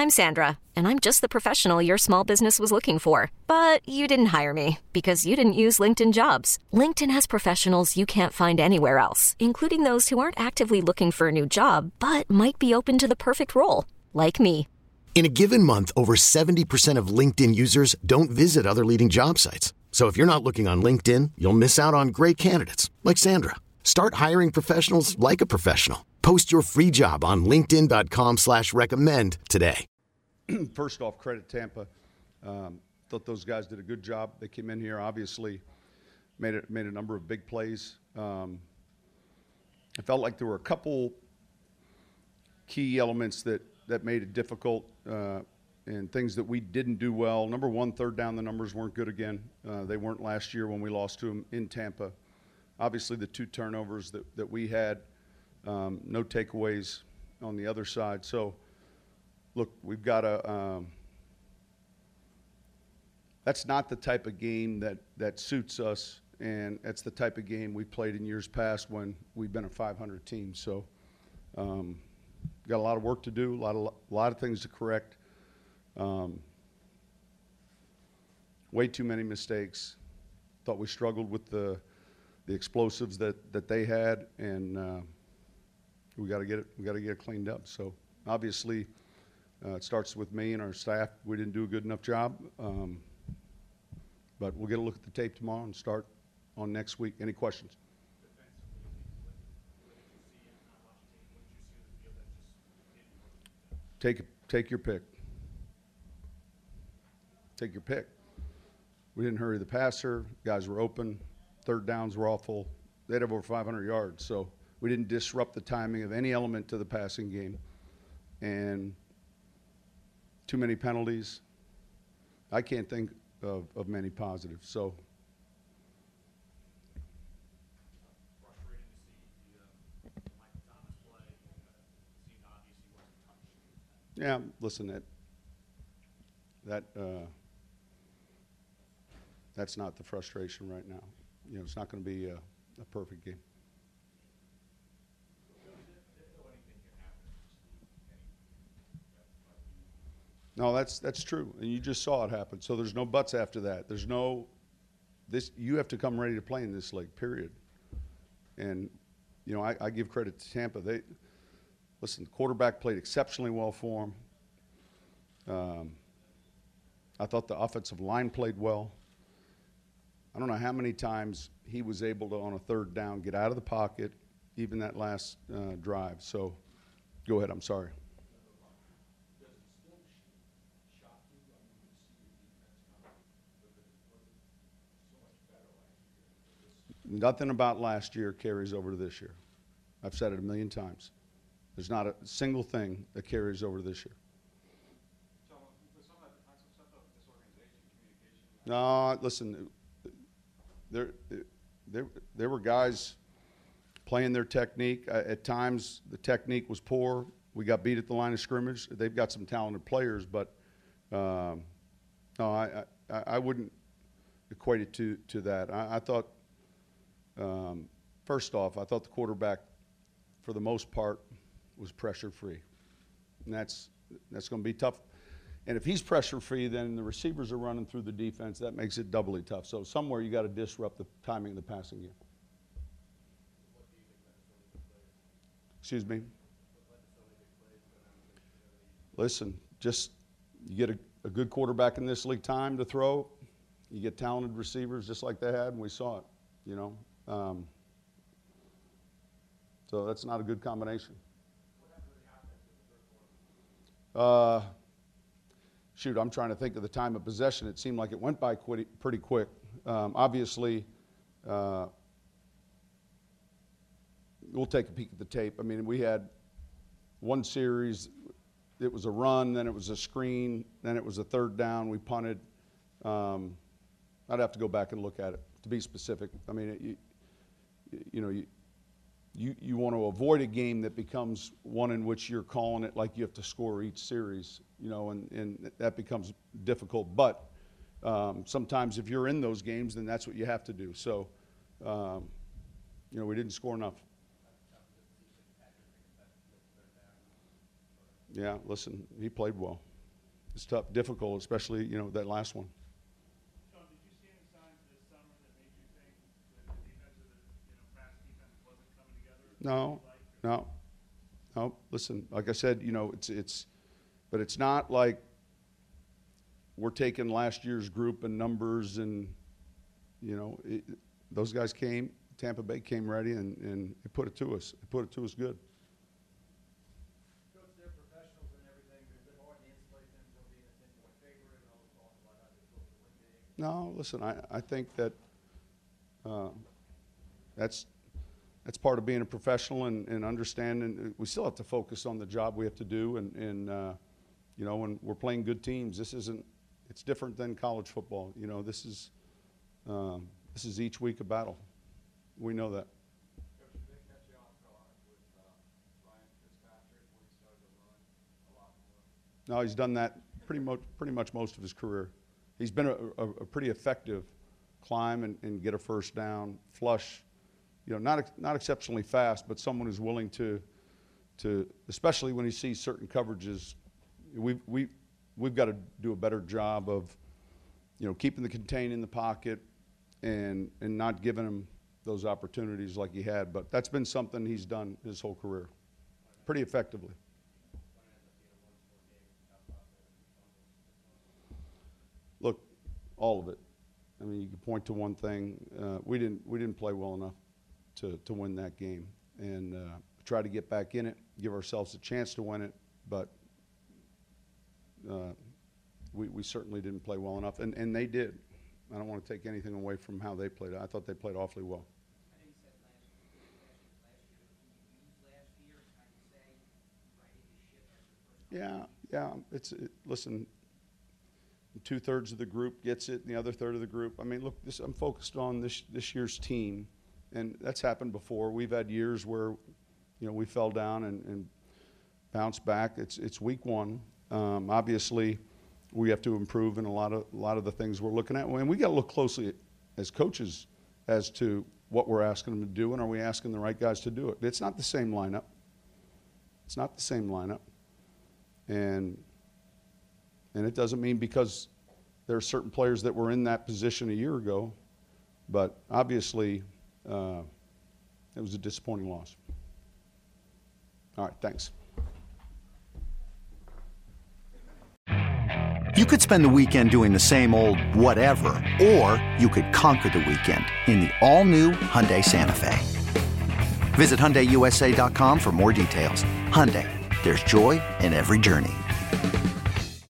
I'm Sandra, and I'm just the professional your small business was looking for. But you didn't hire me because you didn't use LinkedIn Jobs. LinkedIn has professionals you can't find anywhere else, including those who aren't actively looking for a new job, but might be open to the perfect role, like me. In a given month, over 70% of LinkedIn users don't visit other leading job sites. So if you're not looking on LinkedIn, you'll miss out on great candidates like Sandra. Start hiring professionals like a professional. Post your free job on linkedin.com/recommend today. First off, credit Tampa. Thought those guys did a good job. They came in here, obviously, made a number of big plays. I felt like there were a couple key elements that made it difficult and things that we didn't do well. Number one, third down, the numbers weren't good again. They weren't last year when we lost to them in Tampa. Obviously, the 2 turnovers that we had, no takeaways on the other side. So, look, we've got to that's not the type of game that suits us, and that's the type of game we played in years past when we've been a 500 team. So, got a lot of work to do, a lot of things to correct. Way too many mistakes. Thought we struggled with the explosives that they had, and we got to get it cleaned up. So obviously, it starts with me and our staff. We didn't do a good enough job, but we'll get a look at the tape tomorrow and start on next week. Any questions? Take your pick. Take your pick. We didn't hurry the passer. Guys were open. Third downs were awful. They'd have over 500 yards. So we didn't disrupt the timing of any element to the passing game. And too many penalties. I can't think of many positives. So. Frustrating to see the Michael Thomas play. It seemed obvious he wasn't touched. Yeah, listen, that's not the frustration right now. You know, it's not going to be a perfect game. No, that's true, and you just saw it happen. So there's no buts after that. There's no this. You have to come ready to play in this league, period. And you know, I give credit to Tampa. The quarterback played exceptionally well for him. I thought the offensive line played well. I don't know how many times he was able to, on a third down, get out of the pocket, even that last drive. So, go ahead. I'm sorry. Nothing about last year carries over to this year. I've said it a million times. There's not a single thing that carries over to this year. So, was some of that defensive stuff of disorganization, communication? No, listen. There were guys playing their technique. At times, the technique was poor. We got beat at the line of scrimmage. They've got some talented players, but no, I wouldn't equate it to that. I thought, first off, I thought the quarterback, for the most part, was pressure-free, and that's going to be tough. And if he's pressure-free, then the receivers are running through the defense. That makes it doubly tough. So somewhere you got to disrupt the timing of the passing game. Excuse me? Listen, just you get a good quarterback in this league time to throw. You get talented receivers just like they had, and we saw it, you know. So that's not a good combination. Shoot, I'm trying to think of the time of possession. It seemed like it went by pretty quick. Obviously, we'll take a peek at the tape. I mean, we had one series, it was a run, then it was a screen, then it was a third down, we punted. I'd have to go back and look at it to be specific. I mean, you want to avoid a game that becomes one in which you're calling it like you have to score each series, you know, and that becomes difficult. But sometimes if you're in those games, then that's what you have to do. So, you know, we didn't score enough. Yeah, listen, he played well. It's tough, difficult, especially, you know, that last one. Sean, did you see any signs this summer that made you think that the defensive, past defense wasn't coming together? No. Listen, like I said, you know, but it's not like we're taking last year's group and numbers and, you know, those guys came, Tampa Bay came ready and it put it to us. It put it to us good. Coach, they're professionals and everything, but is it hard to insulate them from being a 10-point favorite and all the talk about how they're supposed to win big? No, listen, I think that that's part of being a professional and understanding. We still have to focus on the job we have to do, and you know, when we're playing good teams, it's different than college football. You know, this is each week a battle. We know that. Coach, did they catch you off guard with Ryan Fitzpatrick when he started to run a lot more? No, he's done that pretty much most of his career. He's been a pretty effective climb and get a first down, flush. You know, not exceptionally fast, but someone who's willing to especially when he sees certain coverages. We've got to do a better job of, you know, keeping the contain in the pocket and not giving him those opportunities like he had. But that's been something he's done his whole career, pretty effectively. Look, all of it. I mean, you can point to one thing. We didn't play well enough to win that game, and try to get back in it, give ourselves a chance to win it, but we certainly didn't play well enough, and they did. I don't want to take anything away from how they played. I thought they played awfully well. I know you said last year, can you use last year as kind of say, righting the ship as the first? Yeah. Listen, 2/3 of the group gets it, and the other third of the group. I mean, look, I'm focused on this year's team, and that's happened before. We've had years where, you know, we fell down and bounced back. It's week one. Obviously, we have to improve in a lot of the things we're looking at, and we got to look closely as coaches as to what we're asking them to do, and are we asking the right guys to do it? It's not the same lineup. It's not the same lineup, and it doesn't mean because there are certain players that were in that position a year ago, but obviously it was a disappointing loss. All right, thanks. You could spend the weekend doing the same old whatever, or you could conquer the weekend in the all-new Hyundai Santa Fe. Visit HyundaiUSA.com for more details. Hyundai, there's joy in every journey.